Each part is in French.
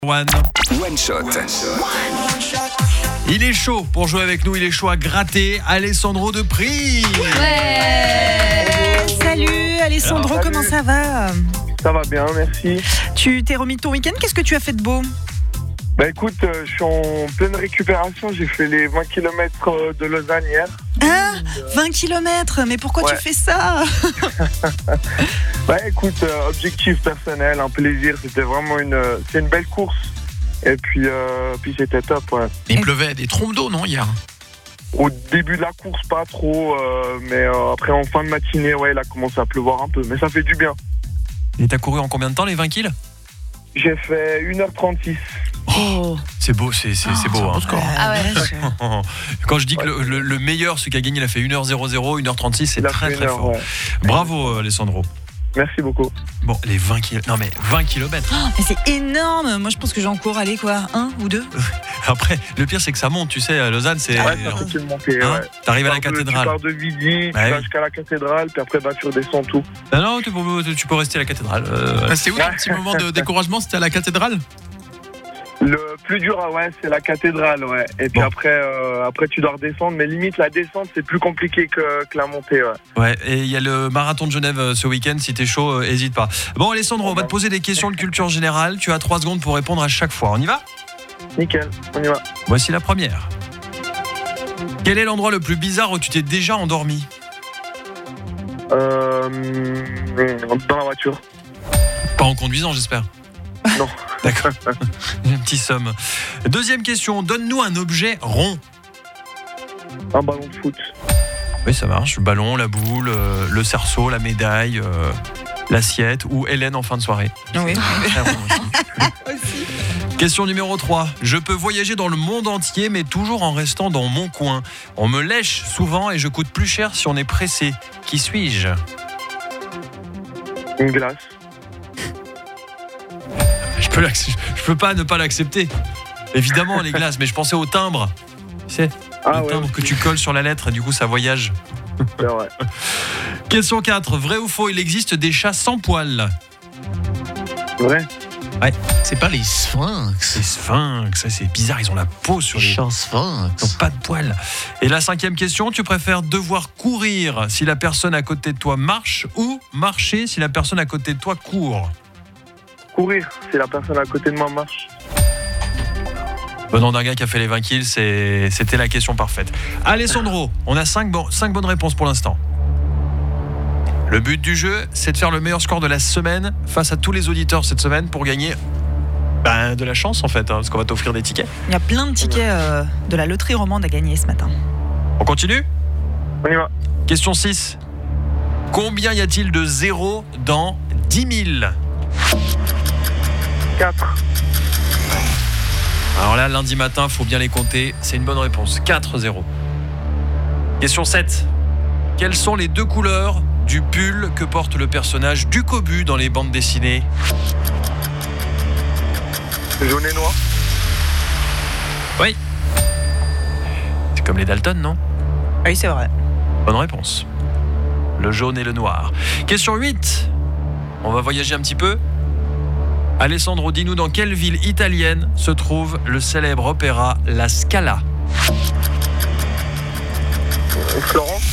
One Shot. Il est chaud pour jouer avec nous, il est chaud à gratter. Alessandro de Prix. Ouais. Salut Alessandro, Alors, comment ça va? Ça va bien, merci. Tu t'es remis de ton week-end, qu'est-ce que tu as fait de beau? Bah écoute, je suis en pleine récupération, j'ai fait les 20 km de Lausanne hier. Ah, 20 km, mais pourquoi Ouais. tu fais ça? Bah écoute, objectif personnel, un plaisir, c'était vraiment c'est une belle course. Et puis c'était top, ouais. Il pleuvait des trompes d'eau, non, hier? Au début de la course, pas trop, mais après en fin de matinée, ouais, il a commencé à pleuvoir un peu, mais ça fait du bien. Et t'as couru en combien de temps les 20 kills? J'ai fait 1h36. Oh, C'est beau, c'est beau. un beau Hein. score. ah ouais. Quand je dis que le meilleur, celui qui a gagné, il a fait 1h00, 1h36, c'est Il a très fait très une heure, fort. ouais. Bravo Alessandro. Merci beaucoup. Bon, les 20 kills. Non mais 20 km. Mais c'est énorme. Moi je pense que j'en cours, allez quoi, un ou deux. Après, le pire c'est que ça monte, tu sais, à Lausanne, c'est. Ouais, ça fait qu'une montée, Hein, ouais. T'arrives à la Tu pars cathédrale. Tu pars de Vidy, tu Ouais. vas jusqu'à la cathédrale, puis après tu redescends tout. Non, tu peux rester à la cathédrale. Ah, c'est où ton petit moment de découragement? C'était à la cathédrale? Le plus dur, ouais, c'est la cathédrale, ouais. Et puis Bon. après tu dois redescendre, mais limite la descente c'est plus compliqué que la montée, ouais. Ouais, et il y a le marathon de Genève ce week-end. Si t'es chaud, hésite pas. Bon, Alessandro, on va te poser des questions de culture générale. Tu as 3 secondes pour répondre à chaque fois. On y va? Nickel, on y va. Voici la première. Quel est l'endroit le plus bizarre où tu t'es déjà endormi? Dans la voiture. Pas en conduisant, j'espère. Non. D'accord. Une petite somme. Deuxième question. Donne-nous un objet rond. Un ballon de foot. Oui, ça marche. Le ballon, la boule, le cerceau, la médaille, l'assiette ou Hélène en fin de soirée. Oui. Très rond aussi. Question numéro 3. Je peux voyager dans le monde entier, mais toujours en restant dans mon coin. On me lèche souvent et je coûte plus cher si on est pressé. Qui suis-je? Une glace. Je peux pas ne pas l'accepter. Évidemment, les glaces, mais je pensais au timbre. Tu sais, Ah le ouais, timbre que tu colles sur la lettre et du coup ça voyage. c'est vrai. Question 4. Vrai ou faux, il existe des chats sans poils? Vrai. C'est pas les sphinx. Les sphinx, ça c'est bizarre, ils ont la peau sur les... Chats Ils sphinx. n'ont pas de poils. Et la 5e question, tu préfères devoir courir si la personne à côté de toi marche ou marcher si la personne à côté de toi court? Courir, si la personne à côté de moi marche. Venant d'un gars qui a fait les 20 kills, c'était la question parfaite. Alessandro, on a 5 bonnes réponses pour l'instant. Le but du jeu, c'est de faire le meilleur score de la semaine face à tous les auditeurs cette semaine pour gagner de la chance en fait, parce qu'on va t'offrir des tickets. Il y a plein de tickets de la loterie romande à gagner ce matin. On continue? On y va. Question 6. Combien y a-t-il de zéros dans 10 000? 4. Alors là, lundi matin, faut bien les compter. C'est une bonne réponse. 4-0. Question 7. Quelles sont les 2 couleurs du pull que porte le personnage du Cobu dans les bandes dessinées? Jaune et noir. Oui. C'est comme les Dalton, non? Oui, c'est vrai. Bonne réponse. Le jaune et le noir. Question 8. On va voyager un petit peu. Alessandro, dis-nous dans quelle ville italienne se trouve le célèbre opéra La Scala? Florence.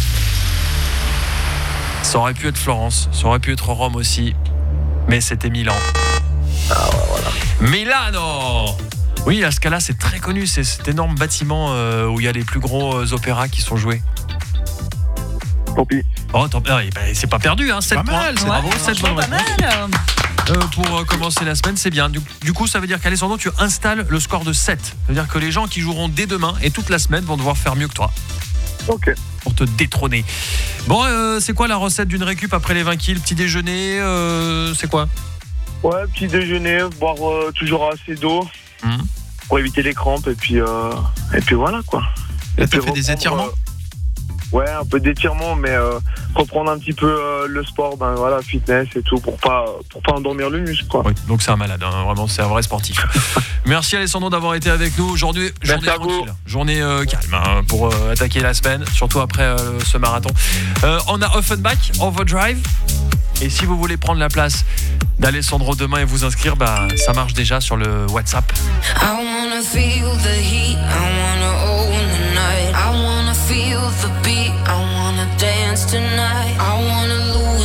Ça aurait pu être Florence, ça aurait pu être Rome aussi, mais c'était Milan. Ah ouais, voilà. Milano! Oui, la Scala, c'est très connu, c'est cet énorme bâtiment où il y a les plus gros opéras qui sont joués. Tant pis. Oh, c'est pas perdu, hein, 7 Pas points. mal, c'est Bravo, Ouais, 7 bonnes franchement, réponses. pas mal. Pour commencer la semaine, c'est bien. Du coup, ça veut dire qu'Alessandro, tu installes le score de 7. Ça veut dire que les gens qui joueront dès demain et toute la semaine vont devoir faire mieux que toi Ok. pour te détrôner. Bon, c'est quoi la recette d'une récup après les 20 kills? Petit déjeuner, c'est quoi? Ouais, petit déjeuner, boire toujours assez d'eau pour éviter les crampes et puis voilà quoi. Et Et t'as puis fait des reprendre, étirements? Ouais, un peu d'étirement, mais reprendre un petit peu le sport, voilà, fitness et tout, pour pas endormir le muscle, quoi. Oui, donc c'est un malade, hein, vraiment, c'est un vrai sportif. Merci Alessandro d'avoir été avec nous. Aujourd'hui, journée Merci à vous. tranquille, journée calme hein, pour attaquer la semaine, surtout après ce marathon. On a Offenbach, Overdrive. Et si vous voulez prendre la place d'Alessandro demain et vous inscrire, ça marche déjà sur le WhatsApp. I wanna feel the heat, I wanna own the night, I wanna feel the beat, I wanna dance tonight, I wanna lose